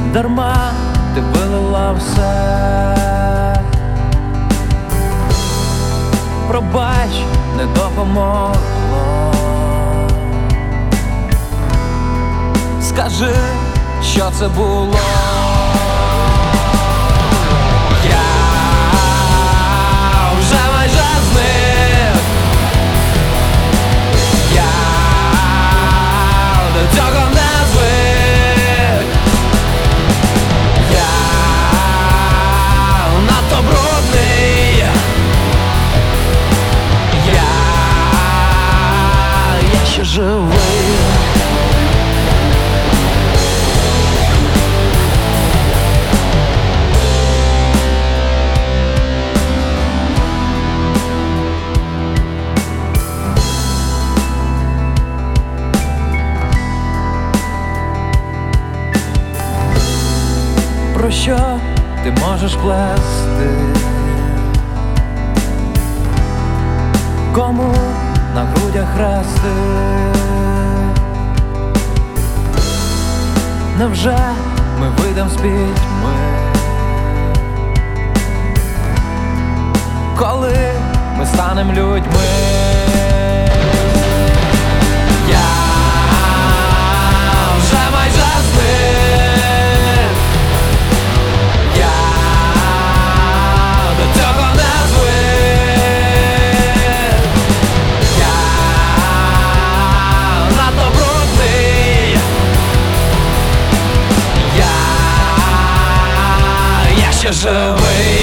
дарма ти вилила все. Пробач, не допомогло. Скажи, що це було. Я вже майже зник. Я до цього не звик. Я надто брудний. Я ще живий. Про що ти можеш плести? Кому на грудях хрести? Невже ми вийдем з пітьми, коли ми станем людьми? Я вже майже зник. Я до цього не звик. Я надто брудний. Я ще живий.